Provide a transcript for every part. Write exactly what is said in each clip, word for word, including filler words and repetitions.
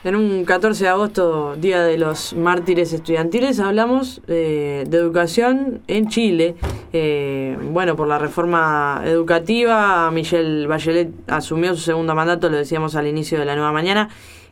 En un catorce de agosto, Día de los Mártires Estudiantiles, hablamos eh, de educación en Chile. Eh, bueno, por la reforma educativa, Michelle Bachelet asumió su segundo mandato, lo decíamos al inicio de la nueva mañana,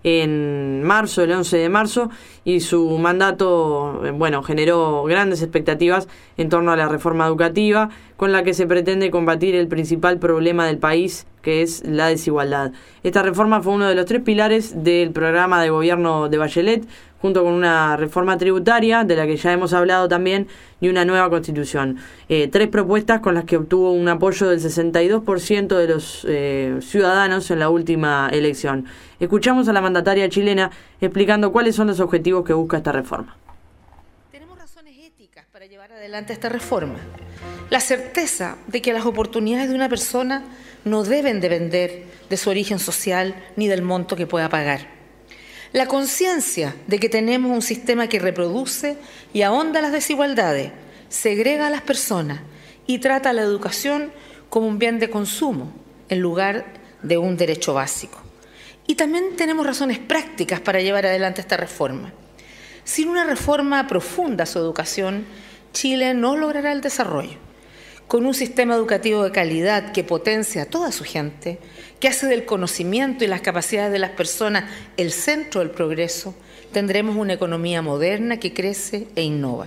en marzo, el once de marzo, y su mandato, bueno, generó grandes expectativas en torno a la reforma educativa, con la que se pretende combatir el principal problema del país, que es la desigualdad. Esta reforma fue uno de los tres pilares del programa de gobierno de Bachelet, junto con una reforma tributaria, de la que ya hemos hablado también, y una nueva constitución. Eh, tres propuestas con las que obtuvo un apoyo del sesenta y dos por ciento de los eh, ciudadanos en la última elección. Escuchamos a la mandataria chilena explicando cuáles son los objetivos que busca esta reforma. Tenemos razones éticas para llevar adelante esta reforma. La certeza de que las oportunidades de una persona no deben depender de su origen social ni del monto que pueda pagar. La conciencia de que tenemos un sistema que reproduce y ahonda las desigualdades, segrega a las personas y trata a la educación como un bien de consumo en lugar de un derecho básico. Y también tenemos razones prácticas para llevar adelante esta reforma. Sin una reforma profunda a su educación, Chile no logrará el desarrollo. Con un sistema educativo de calidad que potencia a toda su gente, que hace del conocimiento y las capacidades de las personas el centro del progreso, tendremos una economía moderna que crece e innova.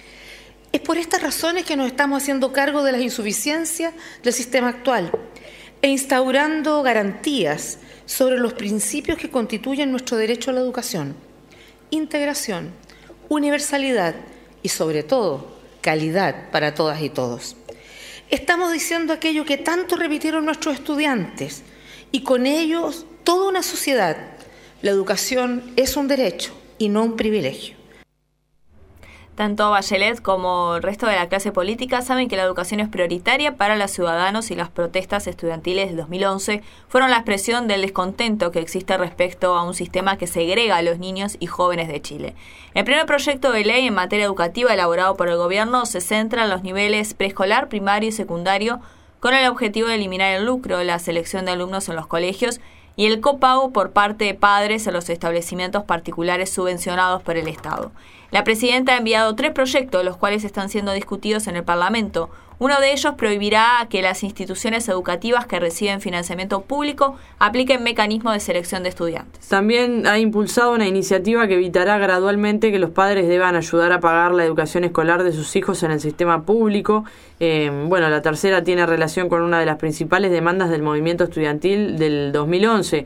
Es por estas razones que nos estamos haciendo cargo de las insuficiencias del sistema actual e instaurando garantías sobre los principios que constituyen nuestro derecho a la educación: integración, universalidad y, sobre todo, calidad para todas y todos. Estamos diciendo aquello que tanto repitieron nuestros estudiantes y con ellos toda una sociedad. La educación es un derecho y no un privilegio. Tanto Bachelet como el resto de la clase política saben que la educación es prioritaria para los ciudadanos y las protestas estudiantiles del dos mil once fueron la expresión del descontento que existe respecto a un sistema que segrega a los niños y jóvenes de Chile. El primer proyecto de ley en materia educativa elaborado por el gobierno se centra en los niveles preescolar, primario y secundario con el objetivo de eliminar el lucro, la selección de alumnos en los colegios y el copago por parte de padres en los establecimientos particulares subvencionados por el Estado. La presidenta ha enviado tres proyectos, los cuales están siendo discutidos en el Parlamento. Uno de ellos prohibirá que las instituciones educativas que reciben financiamiento público apliquen mecanismos de selección de estudiantes. También ha impulsado una iniciativa que evitará gradualmente que los padres deban ayudar a pagar la educación escolar de sus hijos en el sistema público. Eh, bueno, la tercera tiene relación con una de las principales demandas del movimiento estudiantil del dos mil once,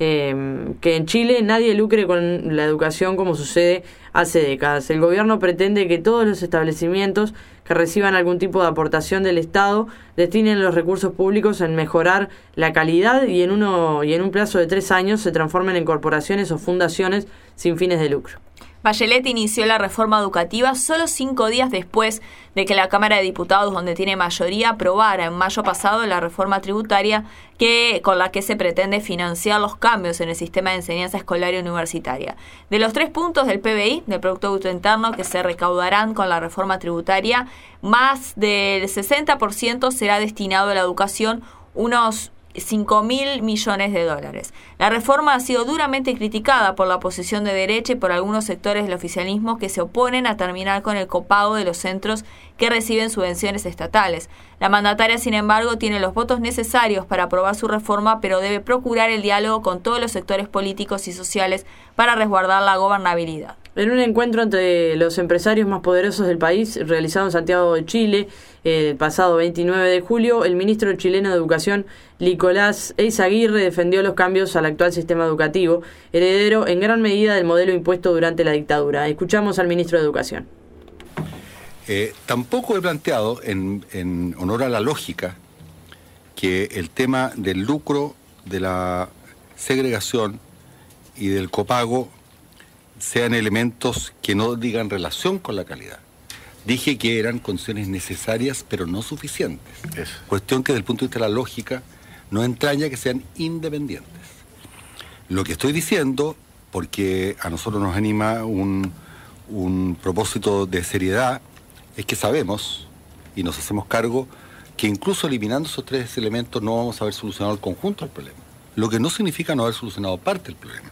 eh, que en Chile nadie lucre con la educación como sucede hace décadas. El gobierno pretende que todos los establecimientos que reciban algún tipo de aportación del Estado destinen los recursos públicos en mejorar la calidad y en uno y en un plazo de tres años se transformen en corporaciones o fundaciones sin fines de lucro. Bachelet inició la reforma educativa solo cinco días después de que la Cámara de Diputados, donde tiene mayoría, aprobara en mayo pasado la reforma tributaria que, con la que se pretende financiar los cambios en el sistema de enseñanza escolar y universitaria. De los tres puntos del P B I, del Producto Bruto Interno, que se recaudarán con la reforma tributaria, más del sesenta por ciento será destinado a la educación, unos cinco mil millones de dólares. La reforma ha sido duramente criticada por la oposición de derecha y por algunos sectores del oficialismo que se oponen a terminar con el copago de los centros que reciben subvenciones estatales. La mandataria, sin embargo, tiene los votos necesarios para aprobar su reforma, pero debe procurar el diálogo con todos los sectores políticos y sociales para resguardar la gobernabilidad. En un encuentro entre los empresarios más poderosos del país, realizado en Santiago de Chile el pasado veintinueve de julio, el ministro chileno de Educación, Nicolás Eyzaguirre, defendió los cambios al actual sistema educativo, heredero en gran medida del modelo impuesto durante la dictadura. Escuchamos al ministro de Educación. Eh, tampoco he planteado, en, en honor a la lógica, que el tema del lucro, de la segregación y del copago sean elementos que no digan relación con la calidad. Dije que eran condiciones necesarias, pero no suficientes. Eso. Cuestión que desde el punto de vista de la lógica no entraña que sean independientes. Lo que estoy diciendo, porque a nosotros nos anima un, un propósito de seriedad, es que sabemos y nos hacemos cargo que incluso eliminando esos tres elementos no vamos a haber solucionado el conjunto del problema. Lo que no significa no haber solucionado parte del problema.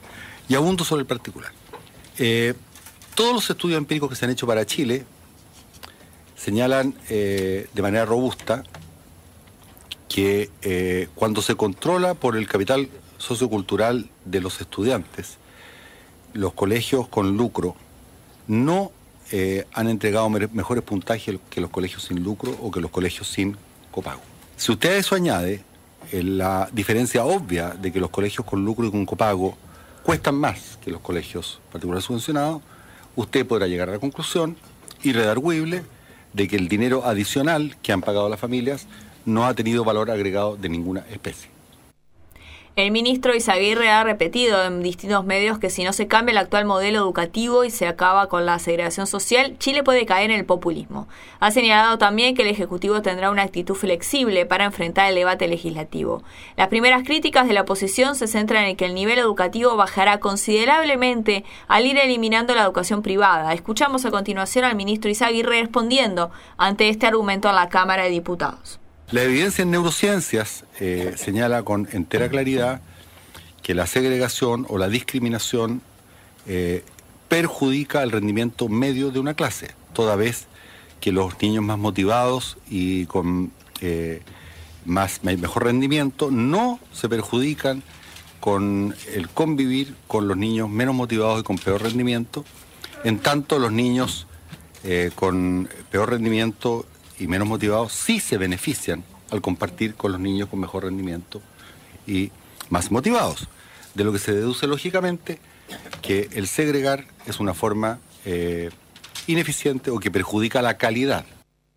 Y abundo sobre el particular. Eh, todos los estudios empíricos que se han hecho para Chile señalan eh, de manera robusta que eh, cuando se controla por el capital sociocultural de los estudiantes, los colegios con lucro no eh, han entregado mejores puntajes que los colegios sin lucro o que los colegios sin copago. Si usted a eso añade eh, la diferencia obvia de que los colegios con lucro y con copago cuestan más que los colegios particulares subvencionados, usted podrá llegar a la conclusión irredarguible de que el dinero adicional que han pagado las familias no ha tenido valor agregado de ninguna especie. El ministro Izaguirre ha repetido en distintos medios que si no se cambia el actual modelo educativo y se acaba con la segregación social, Chile puede caer en el populismo. Ha señalado también que el Ejecutivo tendrá una actitud flexible para enfrentar el debate legislativo. Las primeras críticas de la oposición se centran en que el nivel educativo bajará considerablemente al ir eliminando la educación privada. Escuchamos a continuación al ministro Izaguirre respondiendo ante este argumento a la Cámara de Diputados. La evidencia en neurociencias eh, señala con entera claridad que la segregación o la discriminación eh, perjudica el rendimiento medio de una clase, toda vez que los niños más motivados y con eh, más, mejor rendimiento no se perjudican con el convivir con los niños menos motivados y con peor rendimiento, en tanto los niños eh, con peor rendimiento y menos motivados sí se benefician al compartir con los niños con mejor rendimiento y más motivados. De lo que se deduce lógicamente que el segregar es una forma eh, ineficiente o que perjudica la calidad.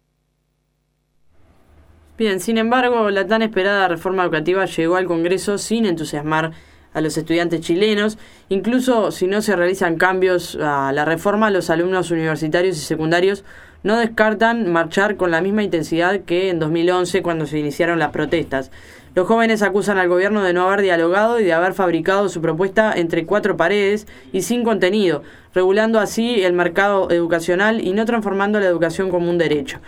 Bien, sin embargo, la tan esperada reforma educativa llegó al Congreso sin entusiasmar a los estudiantes chilenos. Incluso si no se realizan cambios a la reforma, los alumnos universitarios y secundarios no descartan marchar con la misma intensidad que en dos mil once, cuando se iniciaron las protestas. Los jóvenes acusan al gobierno de no haber dialogado y de haber fabricado su propuesta entre cuatro paredes y sin contenido, regulando así el mercado educacional y no transformando la educación como un derecho.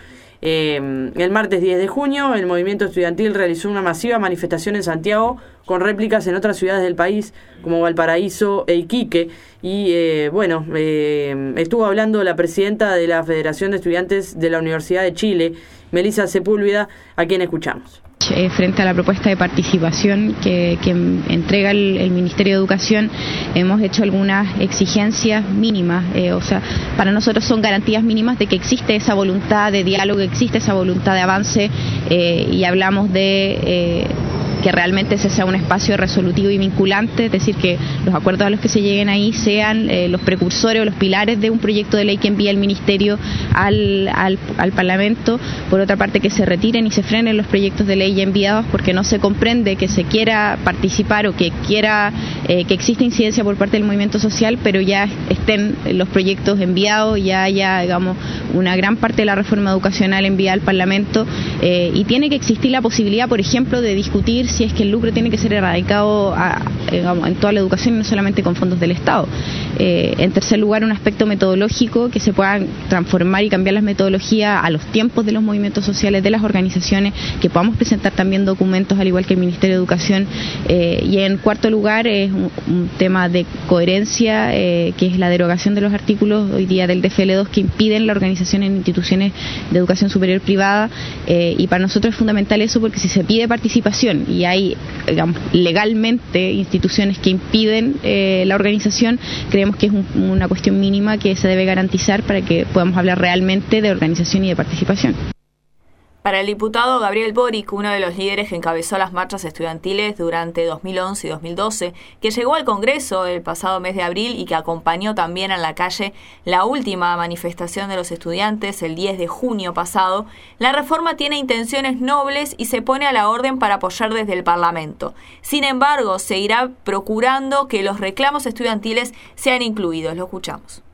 Eh, el martes diez de junio, el movimiento estudiantil realizó una masiva manifestación en Santiago con réplicas en otras ciudades del país como Valparaíso e Iquique. Y eh, bueno, eh, estuvo hablando la presidenta de la Federación de Estudiantes de la Universidad de Chile, Melissa Sepúlveda, a quien escuchamos. Eh, frente a la propuesta de participación que, que entrega el, el Ministerio de Educación, hemos hecho algunas exigencias mínimas, eh, o sea, para nosotros son garantías mínimas de que existe esa voluntad de diálogo, existe esa voluntad de avance, eh, y hablamos de eh, que realmente ese sea un espacio resolutivo y vinculante, es decir, que los acuerdos a los que se lleguen ahí sean eh, los precursores o los pilares de un proyecto de ley que envía el Ministerio al, al, al Parlamento. Por otra parte, que se retiren y se frenen los proyectos de ley ya enviados, porque no se comprende que se quiera participar o que quiera eh, que exista incidencia por parte del movimiento social, pero ya estén los proyectos enviados, ya haya, digamos, una gran parte de la reforma educacional enviada al Parlamento, eh, y tiene que existir la posibilidad, por ejemplo, de discutir si es que el lucro tiene que ser erradicado a, digamos, en toda la educación y no solamente con fondos del Estado. Eh, en tercer lugar, un aspecto metodológico, que se puedan transformar y cambiar las metodologías a los tiempos de los movimientos sociales, de las organizaciones, que podamos presentar también documentos al igual que el Ministerio de Educación. Eh, y en cuarto lugar, es un, un tema de coherencia, eh, que es la derogación de los artículos hoy día del D F L dos que impiden la organización en instituciones de educación superior privada, eh, y para nosotros es fundamental eso, porque si se pide participación y hay, digamos, legalmente instituciones que impiden eh, la organización, creemos que es un, una cuestión mínima que se debe garantizar para que podamos hablar realmente de organización y de participación. Para el diputado Gabriel Boric, uno de los líderes que encabezó las marchas estudiantiles durante dos mil once y dos mil doce, que llegó al Congreso el pasado mes de abril y que acompañó también en la calle la última manifestación de los estudiantes el diez de junio pasado, la reforma tiene intenciones nobles y se pone a la orden para apoyar desde el Parlamento. Sin embargo, se irá procurando que los reclamos estudiantiles sean incluidos. Lo escuchamos.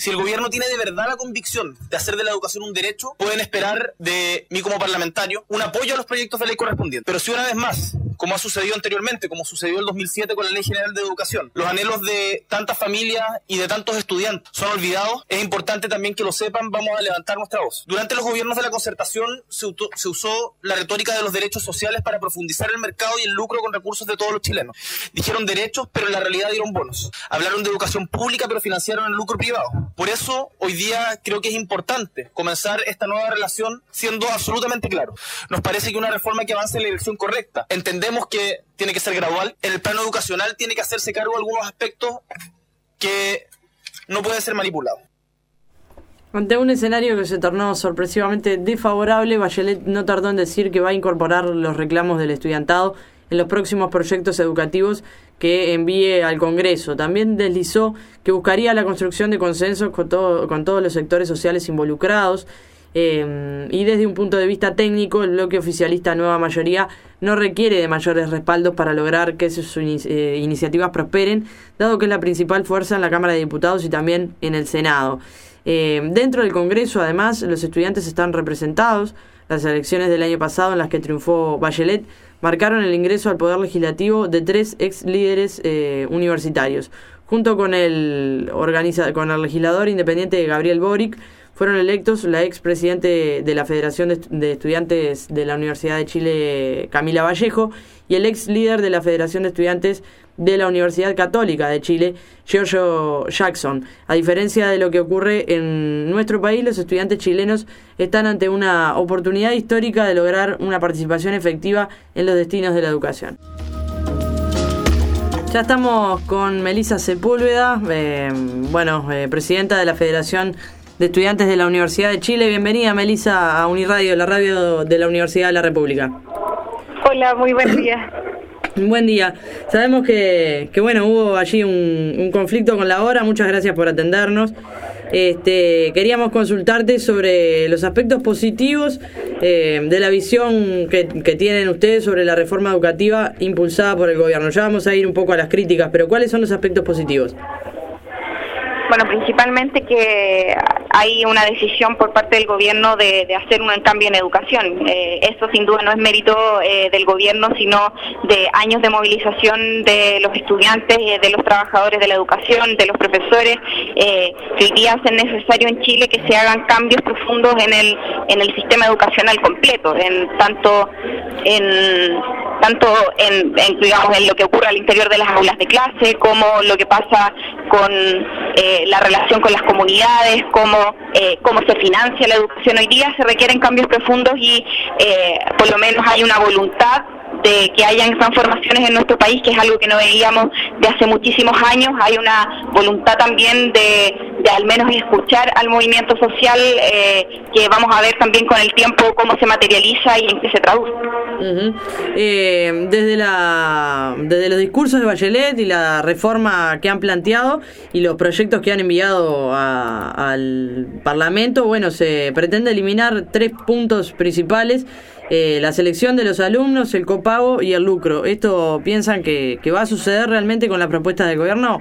Si el gobierno tiene de verdad la convicción de hacer de la educación un derecho, pueden esperar de mí como parlamentario un apoyo a los proyectos de ley correspondientes. Pero si una vez más, como ha sucedido anteriormente, como sucedió en el dos mil siete con la Ley General de Educación, los anhelos de tantas familias y de tantos estudiantes son olvidados, es importante también que lo sepan, vamos a levantar nuestra voz. Durante los gobiernos de la concertación se, uto, se usó la retórica de los derechos sociales para profundizar el mercado y el lucro con recursos de todos los chilenos. Dijeron derechos, pero en la realidad dieron bonos. Hablaron de educación pública, pero financiaron el lucro privado. Por eso, hoy día creo que es importante comenzar esta nueva relación siendo absolutamente claro. Nos parece que una reforma que avance en la dirección correcta. Entendemos que tiene que ser gradual. En el plano educacional tiene que hacerse cargo de algunos aspectos que no pueden ser manipulados. Ante un escenario que se tornó sorpresivamente desfavorable, Bachelet no tardó en decir que va a incorporar los reclamos del estudiantado en los próximos proyectos educativos que envíe al Congreso. También deslizó que buscaría la construcción de consensos con, todo, con todos los sectores sociales involucrados. Eh, y desde un punto de vista técnico, el bloque oficialista Nueva Mayoría no requiere de mayores respaldos para lograr que sus eh, iniciativas prosperen, dado que es la principal fuerza en la Cámara de Diputados y también en el Senado. Eh, dentro del Congreso, además, los estudiantes están representados. Las elecciones del año pasado, en las que triunfó Bachelet, marcaron el ingreso al Poder Legislativo de tres ex líderes eh, universitarios. Junto con el, organiza- con el legislador independiente Gabriel Boric, fueron electos la ex presidente de la Federación de, de Estudiantes de la Universidad de Chile, Camila Vallejo, y el ex líder de la Federación de Estudiantes de la Universidad Católica de Chile, Giorgio Jackson. A diferencia de lo que ocurre en nuestro país, los estudiantes chilenos están ante una oportunidad histórica de lograr una participación efectiva en los destinos de la educación. Ya estamos con Melissa Sepúlveda, eh, bueno, eh, presidenta de la Federación de Estudiantes de la Universidad de Chile. Bienvenida, Melissa, a Uniradio, la radio de la Universidad de la República. Hola, muy buen día. Buen día. Sabemos que, que bueno, hubo allí un, un conflicto con la hora. Muchas gracias por atendernos. Este, queríamos consultarte sobre los aspectos positivos eh, de la visión que, que tienen ustedes sobre la reforma educativa impulsada por el gobierno. Ya vamos a ir un poco a las críticas, pero ¿cuáles son los aspectos positivos? Bueno, principalmente que hay una decisión por parte del gobierno de, de hacer un cambio en educación. Eh, eso sin duda no es mérito eh, del gobierno, sino de años de movilización de los estudiantes, eh, de los trabajadores de la educación, de los profesores, eh, que hoy día hacen necesario en Chile que se hagan cambios profundos en el en el sistema educacional completo, en tanto en tanto en, en digamos en lo que ocurre al interior de las aulas de clase, como lo que pasa con eh, la relación con las comunidades, cómo, eh, cómo se financia la educación. Hoy día se requieren cambios profundos y eh, por lo menos hay una voluntad de que hayan transformaciones en nuestro país, que es algo que no veíamos de hace muchísimos años. Hay una voluntad también de, de al menos escuchar al movimiento social, eh, que vamos a ver también con el tiempo cómo se materializa y en qué se traduce. Uh-huh. Eh, desde la desde los discursos de Bachelet y la reforma que han planteado y los proyectos que han enviado a, al Parlamento, bueno, se pretende eliminar tres puntos principales: eh, la selección de los alumnos, el copago y el lucro. ¿Esto piensan que, que va a suceder realmente con las propuestas del gobierno?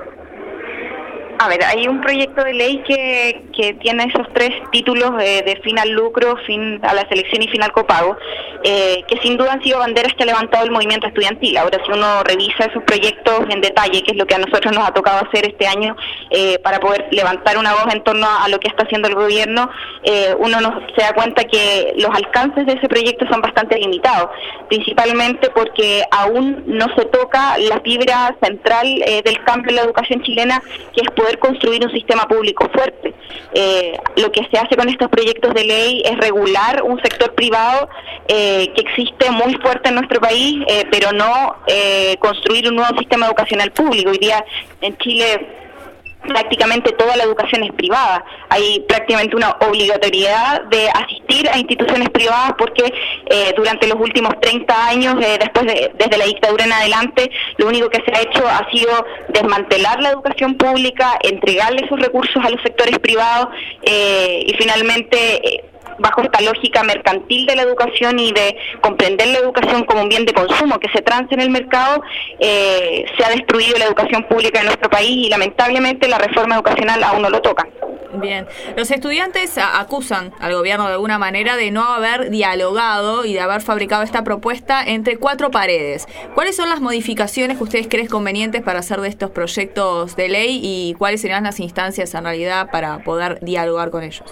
A ver, hay un proyecto de ley que, que tiene esos tres títulos eh, de fin al lucro, fin a la selección y fin al copago, eh, que sin duda han sido banderas que ha levantado el movimiento estudiantil. Ahora, si uno revisa esos proyectos en detalle, que es lo que a nosotros nos ha tocado hacer este año eh, para poder levantar una voz en torno a lo que está haciendo el gobierno, eh, uno nos, se da cuenta que los alcances de ese proyecto son bastante limitados, principalmente porque aún no se toca la fibra central eh, del cambio en la educación chilena, que es poder construir un sistema público fuerte. Eh, lo que se hace con estos proyectos de ley es regular un sector privado eh, que existe muy fuerte en nuestro país, eh, pero no eh, construir un nuevo sistema educacional público. Hoy día en Chile prácticamente toda la educación es privada. Hay prácticamente una obligatoriedad de asistir a instituciones privadas porque eh, durante los últimos treinta años, eh, después de, desde la dictadura en adelante, lo único que se ha hecho ha sido desmantelar la educación pública, entregarle esos recursos a los sectores privados eh, y finalmente... Eh, bajo esta lógica mercantil de la educación y de comprender la educación como un bien de consumo que se transa en el mercado, eh, se ha destruido la educación pública en nuestro país y lamentablemente la reforma educacional aún no lo toca. Bien, los estudiantes acusan al gobierno de alguna manera de no haber dialogado y de haber fabricado esta propuesta entre cuatro paredes. ¿Cuáles son las modificaciones que ustedes creen convenientes para hacer de estos proyectos de ley y cuáles serían las instancias en realidad para poder dialogar con ellos?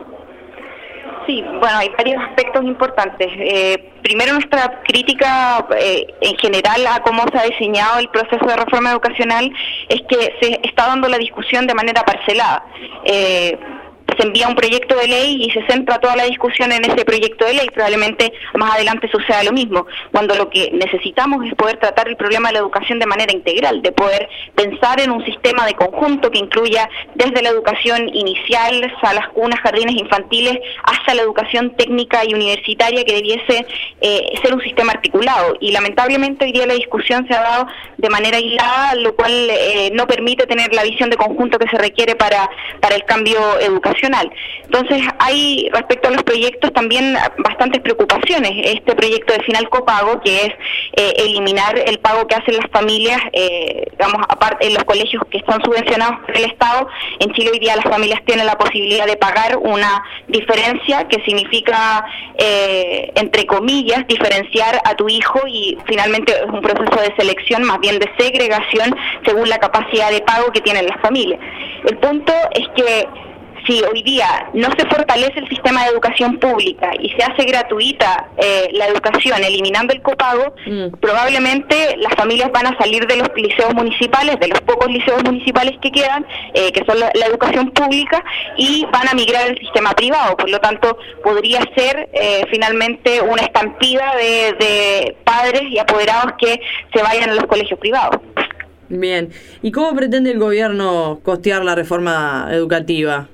Sí, bueno, hay varios aspectos importantes. Eh, primero, nuestra crítica eh, en general a cómo se ha diseñado el proceso de reforma educacional es que se está dando la discusión de manera parcelada. Eh, se envía un proyecto de ley y se centra toda la discusión en ese proyecto de ley. Probablemente más adelante suceda lo mismo, cuando lo que necesitamos es poder tratar el problema de la educación de manera integral, de poder pensar en un sistema de conjunto que incluya desde la educación inicial, salas, cunas, jardines infantiles, hasta la educación técnica y universitaria, que debiese eh, ser un sistema articulado. Y lamentablemente hoy día la discusión se ha dado de manera aislada, lo cual eh, no permite tener la visión de conjunto que se requiere para, para el cambio educacional. Entonces hay respecto a los proyectos también bastantes preocupaciones. Este proyecto de final copago, que es eh, eliminar el pago que hacen las familias, eh, digamos, aparte en los colegios que están subvencionados por el Estado. En Chile hoy día las familias tienen la posibilidad de pagar una diferencia que significa, eh, entre comillas, diferenciar a tu hijo, y finalmente es un proceso de selección, más bien de segregación, según la capacidad de pago que tienen las familias. El punto es que si hoy día no se fortalece el sistema de educación pública y se hace gratuita eh, la educación eliminando el copago, mm. probablemente las familias van a salir de los liceos municipales, de los pocos liceos municipales que quedan, eh, que son la, la educación pública, y van a migrar al sistema privado. Por lo tanto, podría ser eh, finalmente una estampida de, de padres y apoderados que se vayan a los colegios privados. Bien. ¿Y cómo pretende el gobierno costear la reforma educativa?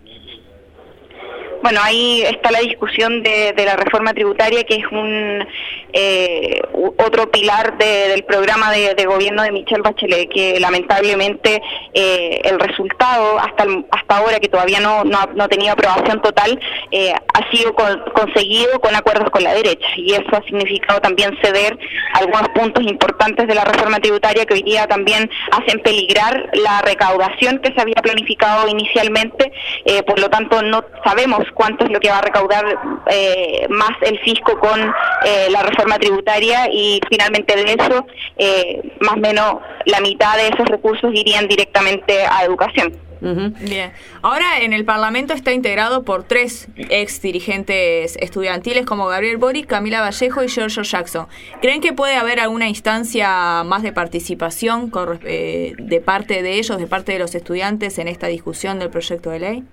Bueno, ahí está la discusión de, de la reforma tributaria, que es un eh, otro pilar de, del programa de, de gobierno de Michelle Bachelet, que lamentablemente eh, el resultado hasta el, hasta ahora, que todavía no, no, no ha tenido aprobación total, eh, ha sido con, conseguido con acuerdos con la derecha, y eso ha significado también ceder algunos puntos importantes de la reforma tributaria que hoy día también hacen peligrar la recaudación que se había planificado inicialmente. Eh, por lo tanto, no sabemos cuánto es lo que va a recaudar eh, más el fisco con eh, la reforma tributaria, y finalmente de eso, eh, más o menos la mitad de esos recursos irían directamente a educación. Uh-huh. Bien. Ahora en el Parlamento está integrado por tres ex dirigentes estudiantiles como Gabriel Boric, Camila Vallejo y Giorgio Jackson. ¿Creen que puede haber alguna instancia más de participación con, eh, de parte de ellos, de parte de los estudiantes en esta discusión del proyecto de ley?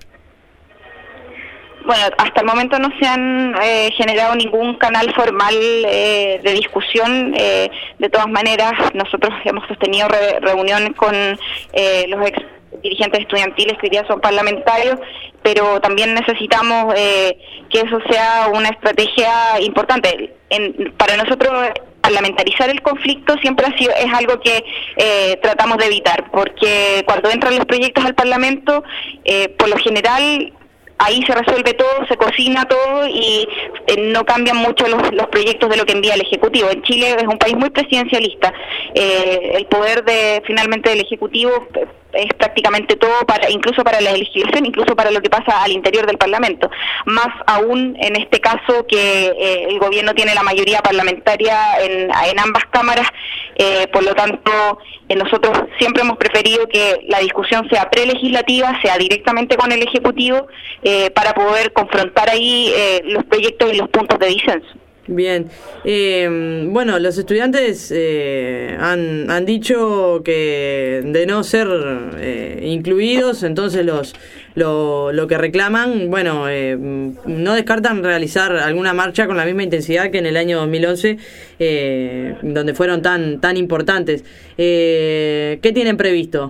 Bueno, hasta el momento no se han eh, generado ningún canal formal eh, de discusión. Eh, de todas maneras, nosotros hemos sostenido re reuniones con eh, los ex dirigentes estudiantiles que hoy día son parlamentarios, pero también necesitamos eh, que eso sea una estrategia importante. En, para nosotros, parlamentarizar el conflicto siempre ha sido, es algo que eh, tratamos de evitar, porque cuando entran los proyectos al Parlamento, eh, por lo general, ahí se resuelve todo, se cocina todo y eh, no cambian mucho los, los proyectos de lo que envía el Ejecutivo. En Chile es un país muy presidencialista. Eh, el poder de finalmente del Ejecutivo es prácticamente todo, para incluso para la legislación, incluso para lo que pasa al interior del Parlamento. Más aún en este caso que eh, el gobierno tiene la mayoría parlamentaria en, en ambas cámaras. Eh, por lo tanto, eh, nosotros siempre hemos preferido que la discusión sea prelegislativa, sea directamente con el Ejecutivo, eh, para poder confrontar ahí eh, los proyectos y los puntos de disenso. Bien, eh, bueno, los estudiantes eh, han, han dicho que de no ser eh, incluidos, entonces los lo, lo que reclaman, bueno, eh, no descartan realizar alguna marcha con la misma intensidad que en el año dos mil once, eh, donde fueron tan, tan importantes. Eh, ¿Qué tienen previsto?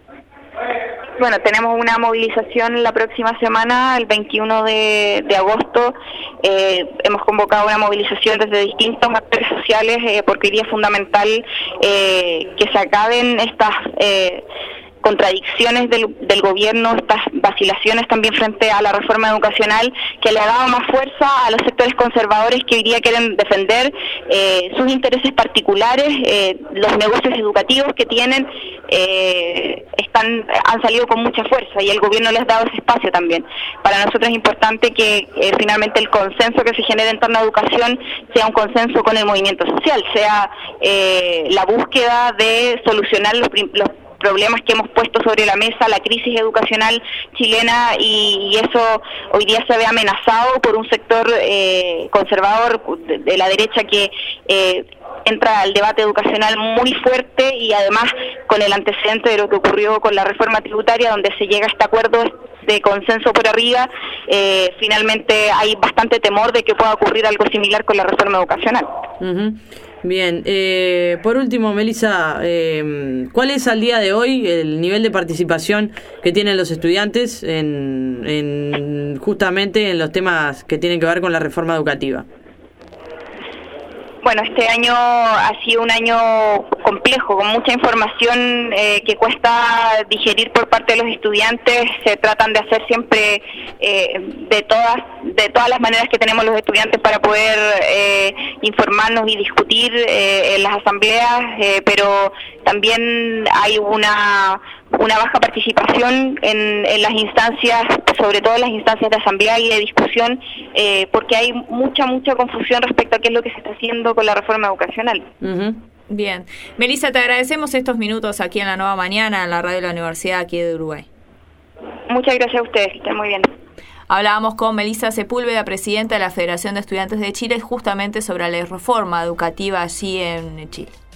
Bueno, tenemos una movilización la próxima semana, el veintiuno de, de agosto. Eh, hemos convocado una movilización desde distintos actores sociales, eh, porque hoy día es fundamental eh, que se acaben estas eh, contradicciones del, del gobierno, estas vacilaciones también frente a la reforma educacional, que le ha dado más fuerza a los sectores conservadores que hoy día quieren defender eh, sus intereses particulares, eh, los negocios educativos que tienen eh, están han salido con mucha fuerza y el gobierno les ha dado ese espacio también. Para nosotros es importante que eh, finalmente el consenso que se genere en torno a educación sea un consenso con el movimiento social, sea eh, la búsqueda de solucionar los, los problemas que hemos puesto sobre la mesa, la crisis educacional chilena, y, y eso hoy día se ve amenazado por un sector eh, conservador de, de la derecha que eh, entra al debate educacional muy fuerte, y además con el antecedente de lo que ocurrió con la reforma tributaria, donde se llega a este acuerdo de consenso por arriba, eh, finalmente hay bastante temor de que pueda ocurrir algo similar con la reforma educacional. Uh-huh. Bien, eh, por último, Melissa, eh, ¿cuál es al día de hoy el nivel de participación que tienen los estudiantes en, en justamente en los temas que tienen que ver con la reforma educativa? Bueno, este año ha sido un año complejo, con mucha información eh, que cuesta digerir por parte de los estudiantes. Se tratan de hacer siempre eh, de todas de todas las maneras que tenemos los estudiantes para poder eh, informarnos y discutir eh, en las asambleas, eh, pero también hay una una baja participación en, en las instancias, sobre todo en las instancias de asamblea y de discusión, eh, porque hay mucha, mucha confusión respecto a qué es lo que se está haciendo con la reforma educacional. Uh-huh. Bien. Melissa, te agradecemos estos minutos aquí en La Nueva Mañana, en la radio de la Universidad aquí de Uruguay. Muchas gracias a ustedes, que estén muy bien. Hablábamos con Melissa Sepúlveda, presidenta de la Federación de Estudiantes de Chile, justamente sobre la reforma educativa allí en Chile.